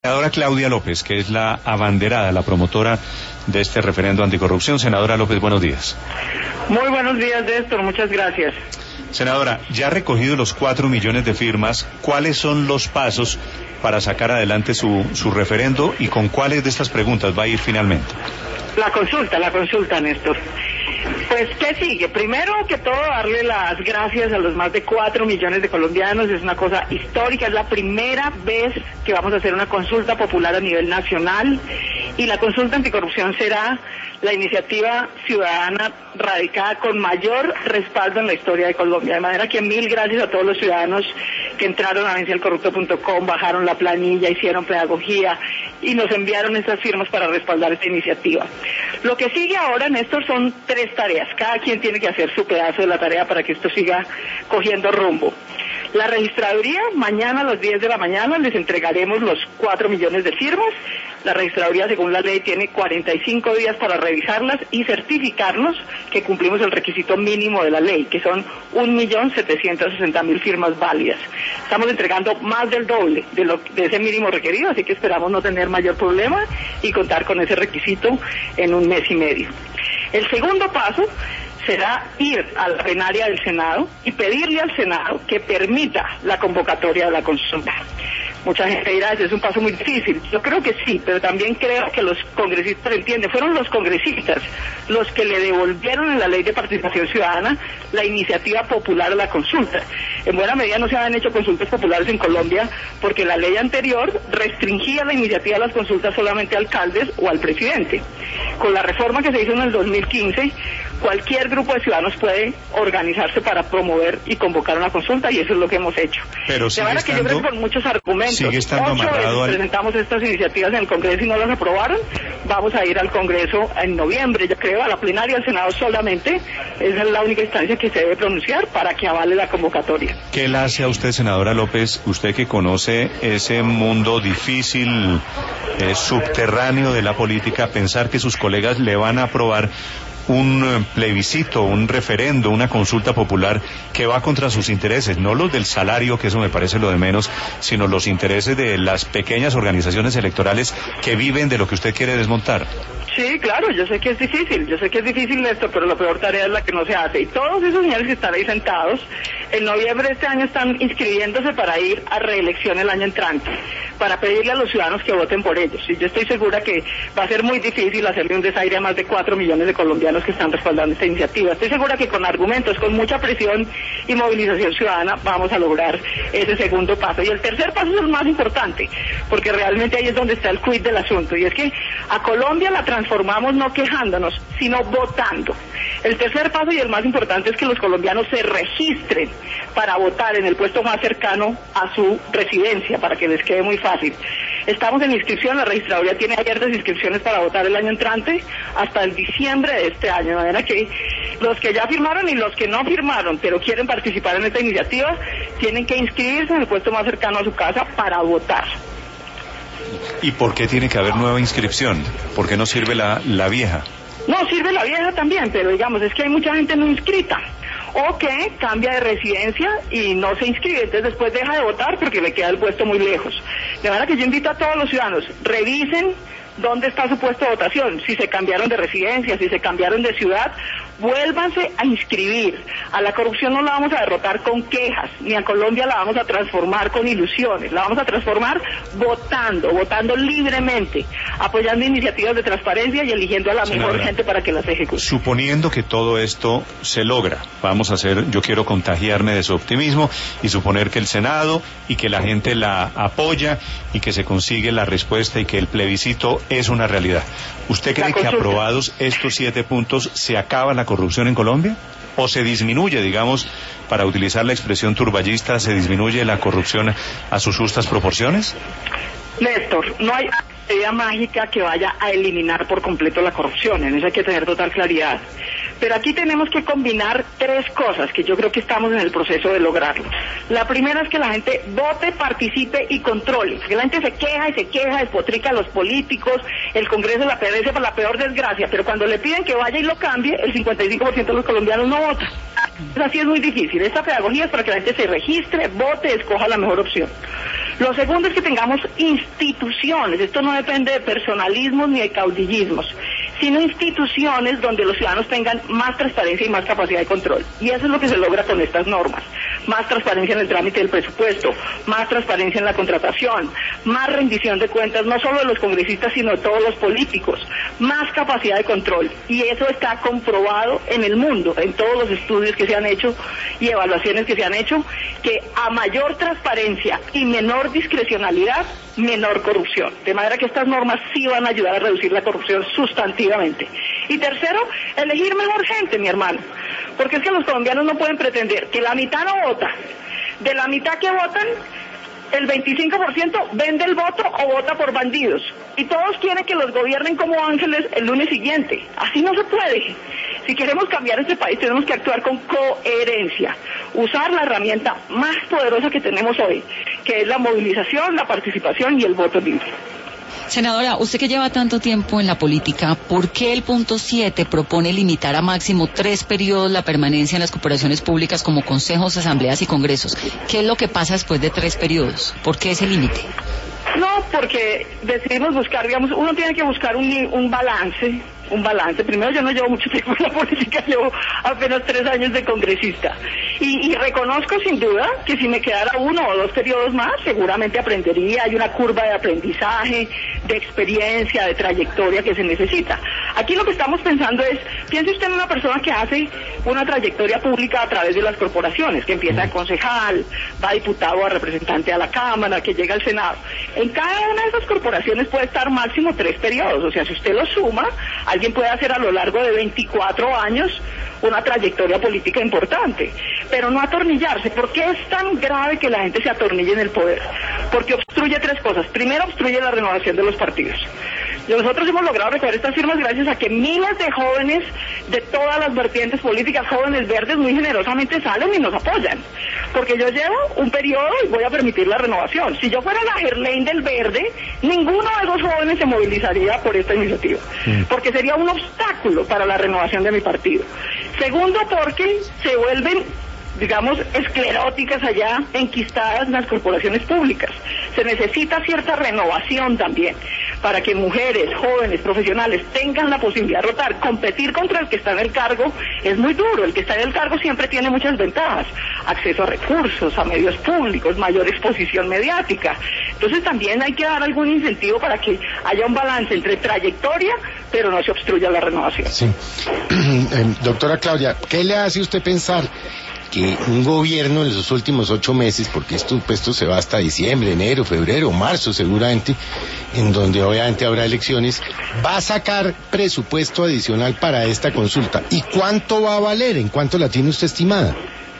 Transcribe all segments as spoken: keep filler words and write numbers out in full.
Senadora Claudia López, que es la abanderada, la promotora de este referendo anticorrupción. Senadora López, buenos días. Muy buenos días, Néstor, muchas gracias. Senadora, ya ha recogido los cuatro millones de firmas. ¿Cuáles son los pasos para sacar adelante su, su referendo y con cuáles de estas preguntas va a ir finalmente? La consulta, la consulta, Néstor. Pues, ¿qué sigue? Primero que todo, darle las gracias a los más de cuatro millones de colombianos. Es una cosa histórica, es la primera vez que vamos a hacer una consulta popular a nivel nacional, y la consulta anticorrupción será la iniciativa ciudadana radicada con mayor respaldo en la historia de Colombia. De manera que mil gracias a todos los ciudadanos que entraron a vencer el corrupto punto com, bajaron la planilla, hicieron pedagogía y nos enviaron esas firmas para respaldar esta iniciativa. Lo que sigue ahora, Néstor, son tres tareas. Cada quien tiene que hacer su pedazo de la tarea para que esto siga cogiendo rumbo. La registraduría, mañana a las diez de la mañana les entregaremos los cuatro millones de firmas. La registraduría, según la ley, tiene cuarenta y cinco días para revisarlas y certificarnos que cumplimos el requisito mínimo de la ley, que son un millón setecientos sesenta mil firmas válidas. Estamos entregando más del doble de, lo, de ese mínimo requerido, así que esperamos no tener mayor problema y contar con ese requisito en un mes y medio. El segundo paso será ir a la plenaria del Senado y pedirle al Senado que permita la convocatoria de la consulta. Mucha gente dirá, ese es un paso muy difícil. Yo creo que sí, pero también creo que los congresistas entienden. Fueron los congresistas los que le devolvieron en la Ley de Participación Ciudadana la iniciativa popular a la consulta. En buena medida no se habían hecho consultas populares en Colombia porque la ley anterior restringía la iniciativa de las consultas solamente a alcaldes o al presidente. Con la reforma que se hizo en el dos mil quince, cualquier grupo de ciudadanos puede organizarse para promover y convocar una consulta, y eso es lo que hemos hecho. Pero sigue de manera estando... que yo creo que por muchos argumentos, Sigue estando ocho amarrado veces al... presentamos estas iniciativas en el Congreso y no las aprobaron. Vamos a ir al Congreso en noviembre, yo creo, a la plenaria del Senado solamente. Esa es la única instancia que se debe pronunciar para que avale la convocatoria. ¿Qué le hace a usted, senadora López, usted que conoce ese mundo difícil, eh, subterráneo de la política, pensar que sus colegas le van a aprobar un plebiscito, un referendo, una consulta popular que va contra sus intereses, no los del salario, que eso me parece lo de menos, sino los intereses de las pequeñas organizaciones electorales que viven de lo que usted quiere desmontar? Sí, claro, yo sé que es difícil, yo sé que es difícil, Néstor, pero la peor tarea es la que no se hace. Y todos esos señores que están ahí sentados, en noviembre de este año están inscribiéndose para ir a reelección el año entrante, para pedirle a los ciudadanos que voten por ellos. Y yo estoy segura que va a ser muy difícil hacerle un desaire a más de cuatro millones de colombianos que están respaldando esta iniciativa. Estoy segura que con argumentos, con mucha presión y movilización ciudadana, vamos a lograr ese segundo paso. Y el tercer paso es el más importante, porque realmente ahí es donde está el quid del asunto, y es que a Colombia la transformamos no quejándonos, sino votando. El tercer paso y el más importante es que los colombianos se registren para votar en el puesto más cercano a su residencia, para que les quede muy fácil. Estamos en inscripción, la registraduría tiene abiertas inscripciones para votar el año entrante hasta el diciembre de este año, de manera que los que ya firmaron y los que no firmaron, pero quieren participar en esta iniciativa, tienen que inscribirse en el puesto más cercano a su casa para votar. ¿Y por qué tiene que haber nueva inscripción? ¿Por qué no sirve la, la vieja? No, sirve la vieja también, pero digamos, es que hay mucha gente no inscrita, o que cambia de residencia y no se inscribe, entonces después deja de votar porque le queda el puesto muy lejos. De manera que yo invito a todos los ciudadanos, revisen dónde está su puesto de votación, si se cambiaron de residencia, si se cambiaron de ciudad, vuélvanse a inscribir. A la corrupción no la vamos a derrotar con quejas, ni a Colombia la vamos a transformar con ilusiones, la vamos a transformar votando, votando libremente, apoyando iniciativas de transparencia y eligiendo a la Senadora, mejor gente para que las ejecute. Suponiendo que todo esto se logra, vamos a hacer, yo quiero contagiarme de su optimismo y suponer que el Senado y que la gente la apoya y que se consigue la respuesta y que el plebiscito es una realidad. ¿Usted cree que aprobados estos siete puntos se acaba la corrupción en Colombia? ¿O se disminuye, digamos, para utilizar la expresión turballista, se disminuye la corrupción a sus justas proporciones? Néstor, no hay idea mágica que vaya a eliminar por completo la corrupción, en eso hay que tener total claridad. Pero aquí tenemos que combinar tres cosas que yo creo que estamos en el proceso de lograrlo. La primera es que la gente vote, participe y controle. Que la gente se queja y se queja, despotrica a los políticos, el Congreso la perece por la peor desgracia, pero cuando le piden que vaya y lo cambie, el cincuenta y cinco por ciento de los colombianos no vota. Así es muy difícil. Esta pedagogía es para que la gente se registre, vote, escoja la mejor opción. Lo segundo es que tengamos instituciones. Esto no depende de personalismos ni de caudillismos, sino instituciones donde los ciudadanos tengan más transparencia y más capacidad de control. Y eso es lo que se logra con estas normas. Más transparencia en el trámite del presupuesto, más transparencia en la contratación, más rendición de cuentas, no solo de los congresistas, sino de todos los políticos, más capacidad de control. Y eso está comprobado en el mundo, en todos los estudios que se han hecho y evaluaciones que se han hecho, que a mayor transparencia y menor discrecionalidad, menor corrupción. De manera que estas normas sí van a ayudar a reducir la corrupción sustantivamente. Y tercero, elegir mejor gente, mi hermano. Porque es que los colombianos no pueden pretender que la mitad no vota. De la mitad que votan, el veinticinco por ciento vende el voto o vota por bandidos. Y todos quieren que los gobiernen como ángeles el lunes siguiente. Así no se puede. Si queremos cambiar este país, tenemos que actuar con coherencia. Usar la herramienta más poderosa que tenemos hoy, que es la movilización, la participación y el voto libre. Senadora, usted que lleva tanto tiempo en la política, ¿por qué el punto siete propone limitar a máximo tres periodos la permanencia en las corporaciones públicas como consejos, asambleas y congresos? ¿Qué es lo que pasa después de tres periodos? ¿Por qué ese límite? No, porque decidimos buscar, digamos, uno tiene que buscar un, un balance, un balance. Primero, yo no llevo mucho tiempo en la política, llevo apenas tres años de congresista. Y, y reconozco sin duda que si me quedara uno o dos periodos más, seguramente aprendería. Hay una curva de aprendizaje, de experiencia, de trayectoria que se necesita. Aquí lo que estamos pensando es, piense usted en una persona que hace una trayectoria pública a través de las corporaciones, que empieza de concejal, va a diputado, a representante a la Cámara, que llega al Senado. En cada una de esas corporaciones puede estar máximo tres periodos. O sea, si usted lo suma, alguien puede hacer a lo largo de veinticuatro años una trayectoria política importante, pero no atornillarse. ¿Por qué es tan grave que la gente se atornille en el poder? Porque obstruye tres cosas. Primero, obstruye la renovación de los partidos. Nosotros hemos logrado recoger estas firmas gracias a que miles de jóvenes de todas las vertientes políticas, jóvenes verdes, muy generosamente salen y nos apoyan. Porque yo llevo un periodo y voy a permitir la renovación. Si yo fuera la Gerlain del Verde, ninguno de esos jóvenes se movilizaría por esta iniciativa, porque sería un obstáculo para la renovación de mi partido. Segundo, porque se vuelven, digamos, escleróticas allá, enquistadas en las corporaciones públicas. Se necesita cierta renovación también, para que mujeres, jóvenes, profesionales tengan la posibilidad de rotar. Competir contra el que está en el cargo es muy duro. El que está en el cargo siempre tiene muchas ventajas: acceso a recursos, a medios públicos, mayor exposición mediática. Entonces también hay que dar algún incentivo para que haya un balance entre trayectoria, pero no se obstruya la renovación. Sí. eh, doctora Claudia, ¿qué le hace usted pensar que un gobierno en los últimos ocho meses, porque esto, pues, esto se va hasta diciembre, enero, febrero, marzo seguramente, en donde obviamente habrá elecciones, va a sacar presupuesto adicional para esta consulta? ¿Y cuánto va a valer? ¿En cuánto la tiene usted estimada?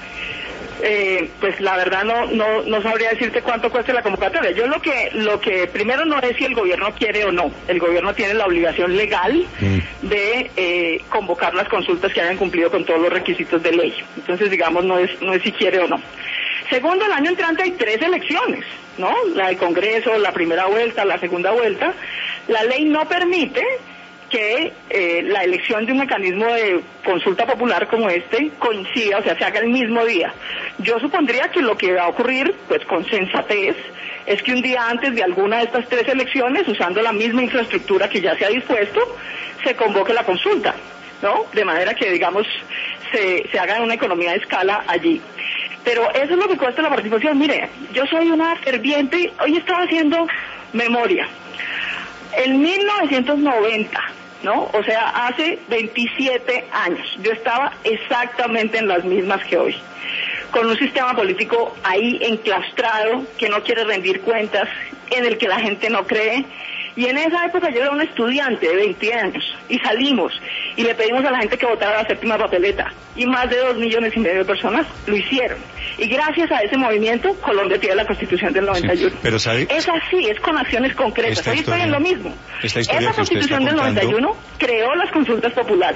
Eh, pues la verdad no, no no sabría decirte cuánto cuesta la convocatoria. Yo lo que lo que primero no es si el gobierno quiere o no. El gobierno tiene la obligación legal mm. de eh, convocar las consultas que hayan cumplido con todos los requisitos de ley. Entonces, digamos, no es no es si quiere o no. Segundo, el año entrante hay tres elecciones, ¿no? La de Congreso, la primera vuelta, la segunda vuelta. La ley no permite que eh, la elección de un mecanismo de consulta popular como este coincida, o sea, se haga el mismo día. Yo supondría que lo que va a ocurrir, pues con sensatez, es que un día antes de alguna de estas tres elecciones, usando la misma infraestructura que ya se ha dispuesto, se convoque la consulta, ¿no? De manera que, digamos, se, se haga una economía de escala allí. Pero eso es lo que cuesta la participación. Mire, yo soy una ferviente, hoy estaba haciendo memoria. En mil novecientos noventa, ¿no? O sea, hace veintisiete años, yo estaba exactamente en las mismas que hoy, con un sistema político ahí enclaustrado, que no quiere rendir cuentas, en el que la gente no cree. Y en esa época yo era un estudiante de veinte años, y salimos, y le pedimos a la gente que votara la séptima papeleta, y más de dos millones y medio de personas lo hicieron. Y gracias a ese movimiento, Colombia tiene la Constitución del noventa y uno. Sí, pero ¿sabe? Es así, es con acciones concretas. Hoy estoy en lo mismo. Esa Constitución del noventa y uno creó las consultas populares,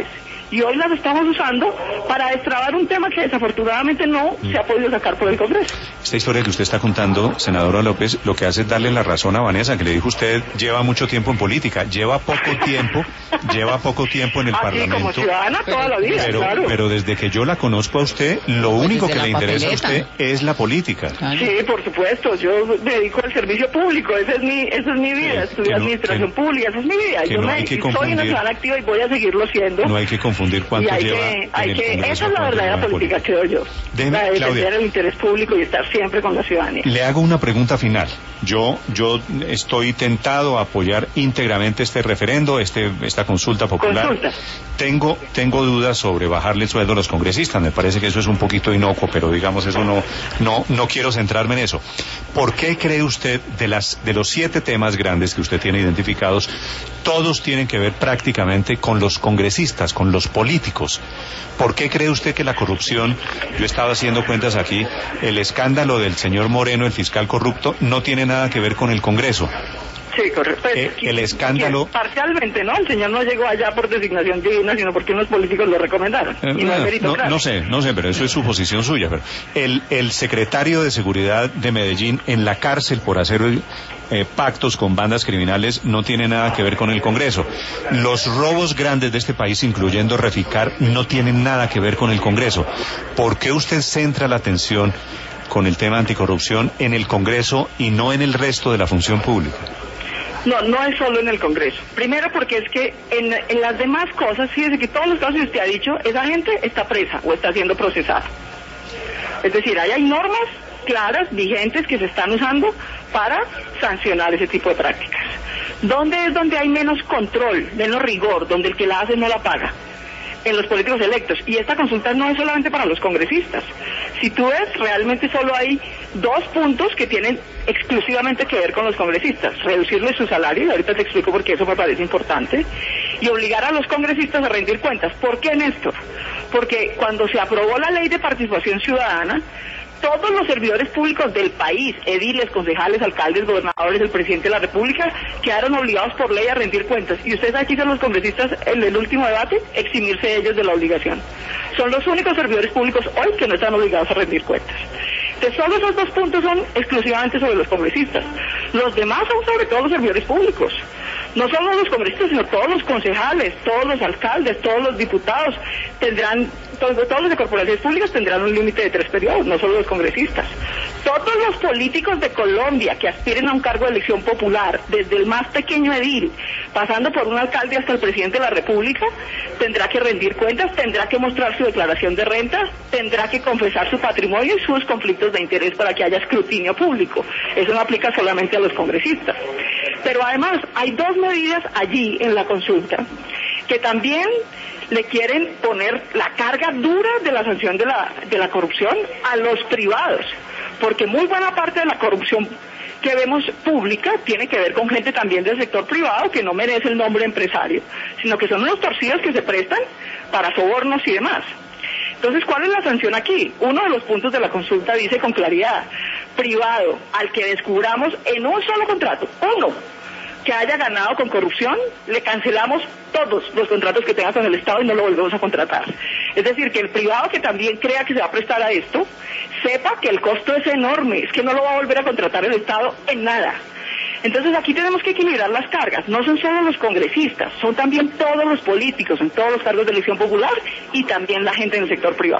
y hoy las estamos usando para destrabar un tema que desafortunadamente no se ha podido sacar por el Congreso. Esta historia que usted está contando, senadora López, lo que hace es darle la razón a Vanessa, que le dijo usted lleva mucho tiempo en política, lleva poco tiempo, lleva poco tiempo en el Así Parlamento. como ciudadana toda la vida, pero, claro. pero desde que yo la conozco a usted, lo Pues único desde que le la interesa a papeleta. usted es la política. Claro. Sí, por supuesto, yo me dedico al servicio público, esa es mi, esa es mi vida, Que- estudié que no- administración que- pública, esa es mi vida, que yo no me, hay que y soy una confundir- ciudadana activa y voy a seguirlo siendo. No hay que confundir Y cuánto hay lleva que, en hay el que, Congreso, esa es la cuánto verdadera lleva en política, creo yo. Déjeme, la de defender Claudia. el interés público y estar siempre con la ciudadanía. Le hago una pregunta final. Yo, yo estoy tentado a apoyar íntegramente este referendo, este, esta consulta popular. Consulta. Tengo, tengo dudas sobre bajarle el sueldo a los congresistas. Me parece que eso es un poquito inocuo, pero digamos eso no, no, no quiero centrarme en eso. ¿Por qué cree usted de las, de los siete temas grandes que usted tiene identificados, todos tienen que ver prácticamente con los congresistas, con los políticos? ¿Por qué cree usted que la corrupción, yo he estado haciendo cuentas aquí, el escándalo del señor Moreno, el fiscal corrupto, no tiene nada que ver con el Congreso? Sí, correcto. Pues, Eh, qui- el escándalo- qui- Parcialmente, ¿no? El señor no llegó allá por designación divina, sino porque unos políticos lo recomendaron. Eh, y no es no, meritocracia. no sé, no sé, pero eso es suposición suya. Pero el, el secretario de Seguridad de Medellín en la cárcel por hacer eh, pactos con bandas criminales no tiene nada que ver con el Congreso. Los robos grandes de este país, incluyendo Reficar, no tienen nada que ver con el Congreso. ¿Por qué usted centra la atención con el tema anticorrupción en el Congreso y no en el resto de la función pública? No, no es solo en el Congreso. Primero porque es que en, en las demás cosas, fíjese que todos los casos que usted ha dicho, esa gente está presa o está siendo procesada. Es decir, ahí hay normas claras, vigentes, que se están usando para sancionar ese tipo de prácticas. ¿Dónde es donde hay menos control, menos rigor, donde el que la hace no la paga? En los políticos electos. Y esta consulta no es solamente para los congresistas. Si tú ves, realmente solo hay dos puntos que tienen exclusivamente que ver con los congresistas. Reducirles su salario, y ahorita te explico por qué eso me parece importante, y obligar a los congresistas a rendir cuentas. ¿Por qué, Néstor? Porque cuando se aprobó la ley de participación ciudadana, todos los servidores públicos del país, ediles, concejales, alcaldes, gobernadores, el presidente de la República, quedaron obligados por ley a rendir cuentas. Y ustedes aquí son los congresistas en el último debate, eximirse ellos de la obligación. Son los únicos servidores públicos hoy que no están obligados a rendir cuentas. Entonces, solo esos dos puntos son exclusivamente sobre los congresistas. Los demás son sobre todo los servidores públicos. No solo los congresistas, sino todos los concejales, todos los alcaldes, todos los diputados tendrán, todos, todos los de corporaciones públicas tendrán un límite de tres periodos, no solo los congresistas. Todos los políticos de Colombia que aspiren a un cargo de elección popular, desde el más pequeño edil, pasando por un alcalde hasta el presidente de la República, tendrá que rendir cuentas, tendrá que mostrar su declaración de renta, tendrá que confesar su patrimonio y sus conflictos de interés para que haya escrutinio público. Eso no aplica solamente a los congresistas. Pero además hay dos medidas allí en la consulta que también le quieren poner la carga dura de la sanción de la, de la corrupción a los privados, porque muy buena parte de la corrupción que vemos pública tiene que ver con gente también del sector privado que no merece el nombre empresario, sino que son unos torcidos que se prestan para sobornos y demás. Entonces, ¿cuál es la sanción aquí? Uno de los puntos de la consulta dice con claridad, privado al que descubramos en un solo contrato, uno, que haya ganado con corrupción, le cancelamos todos los contratos que tenga con el Estado y no lo volvemos a contratar. Es decir, que el privado que también crea que se va a prestar a esto, sepa que el costo es enorme, es que no lo va a volver a contratar el Estado en nada. Entonces aquí tenemos que equilibrar las cargas, no son solo los congresistas, son también todos los políticos en todos los cargos de elección popular y también la gente en el sector privado.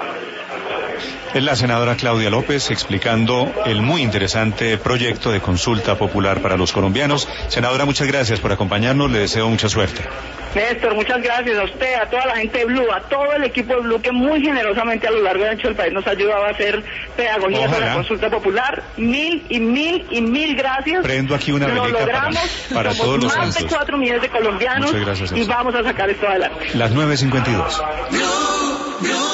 Es la senadora Claudia López explicando el muy interesante proyecto de consulta popular para los colombianos. Senadora, muchas gracias por acompañarnos, le deseo mucha suerte. Néstor, muchas gracias a usted, a toda la gente de Blue, a todo el equipo de Blue que muy generosamente a lo largo y ancho del país nos ha ayudado a hacer pedagogía Ojalá. sobre la consulta popular. Mil y mil y mil gracias. Prendo aquí una Lo velita para, logramos, para somos todos los más santos. de cuatro millones de colombianos Muchas gracias a y usted. vamos a sacar esto adelante. Las nueve cincuenta y dos. Blue, Blue.